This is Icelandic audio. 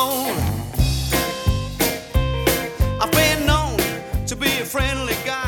known. I've been known to be a friendly guy.